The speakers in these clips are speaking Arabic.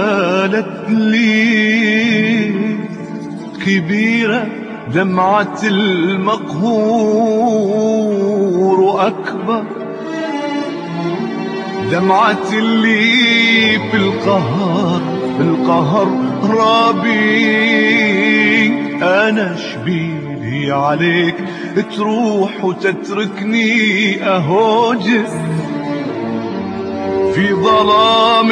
زالت لي كبيرة دمعة المقهور وأكبر دمعة اللي في القهر رابي. أنا شبيلي عليك تروح وتتركني أهوجس في ظلام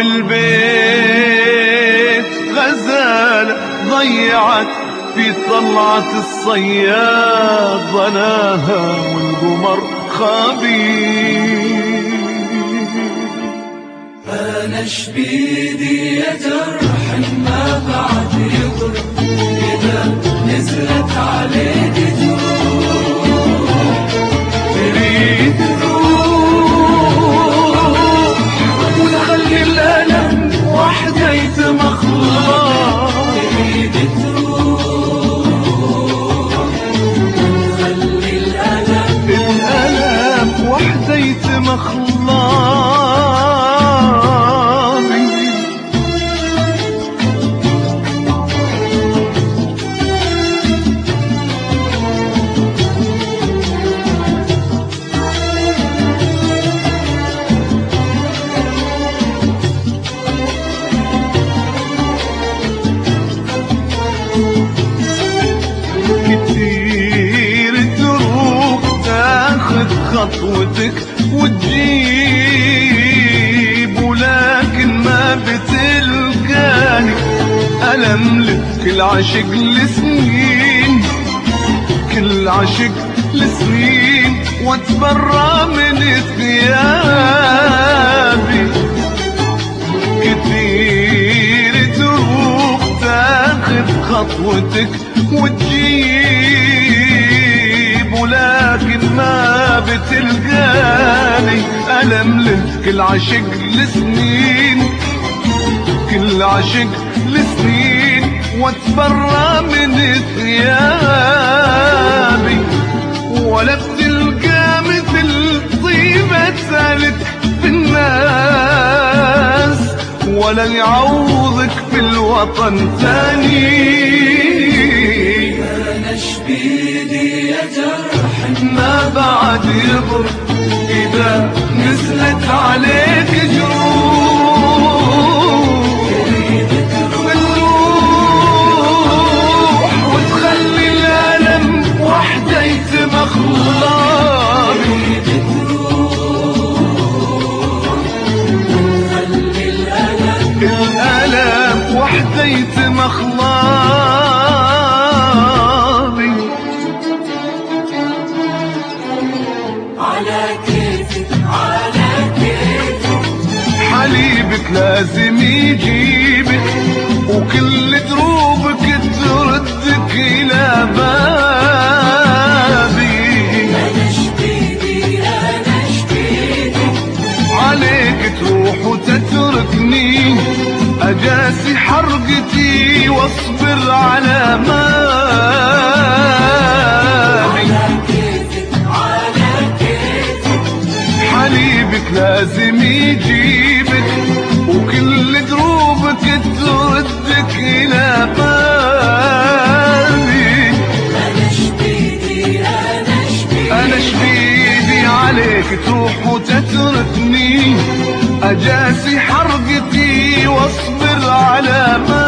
البيت. غزالة ضيعت في طلعة الصياد ظناها والقمر خابي. أنا شبيدي يا جرح ما بعد يضرب إذا نزلت عليك جروح. تريد تروح وتخلي الألم وحده يتمخضر. تريد تروح وتخلي الألم وحده يتمخضر. خطوتك وتجيب ولكن ما بتلقاني. ألم لك كل عشق لسنين كل عشق لسنين واتبرى من ثيابي. كتير تروح تاخذ خطوتك وتجيب ولكن ما بتلقاني. ألم له كل عشق لسنين كل عشق لسنين واتبرى من ثيابي. ولا بتلقى مثل طيبتك في الناس ولا يعوضك في الوطن ثاني. أنا شبيدي يا جرح ما بعد يضر إذا نزلت عليك جروح. تريد تروح وتخلي الألم وحده يتمخضر. تريد تروح وتخلي الألم وحده يتمخضر. على كيفك على كيفك حليبك لازم يجيبك وكل دروبك تردك إلى بابي. أنا شبيدي أنا شبيدي عليك تروح وتتركني أجاسي حرقتي واصبر على مالي. حليبك لازم يجيبك وكل دروبك تردك إلى بالي. أنا شبيدي عليك تروح وتتركني أجاسي حرقتي واصبر على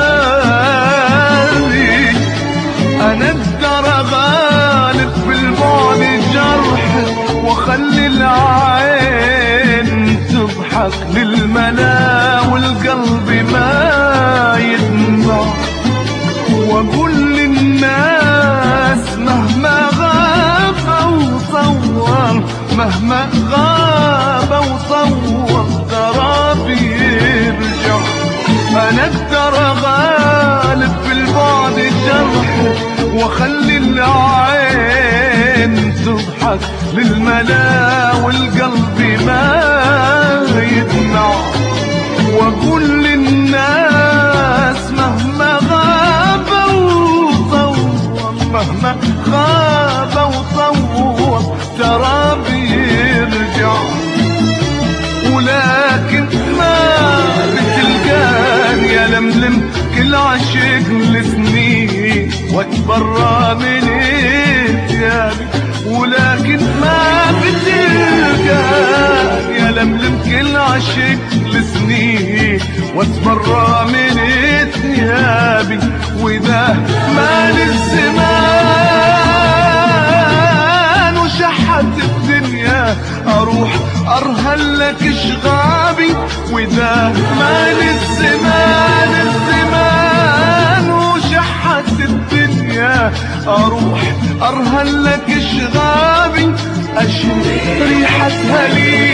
مالي. أنا الدرى غالب بالبعد جرح وخلي العين تضحك للملا والقلب ما يدمع. واقول للناس مهما غاب وصور مهما غاب وصور ترى بيرجع. انا اقدر غالب بالبعد جرح وخلي العين تضحك للملا والقلب ما يدمع. واقول للناس مهما غاب وصور مهما غاب وصور ترى بيرجع. ولكن ما بتلقاني يا واتبرى من ثيابي، ولكن ما بتلقى يا لملم كل عشق لسنين، واتبرى من ثيابي وده مال الزمان وشحت الدنيا، اروح ارهل لك شغابي، وده مال الزمان وشحت الدنيا، اروح ارهل لك شغابي، اشم ريحتها لي،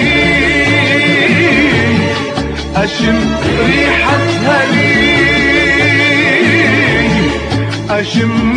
اشم ريحتها لي، اشم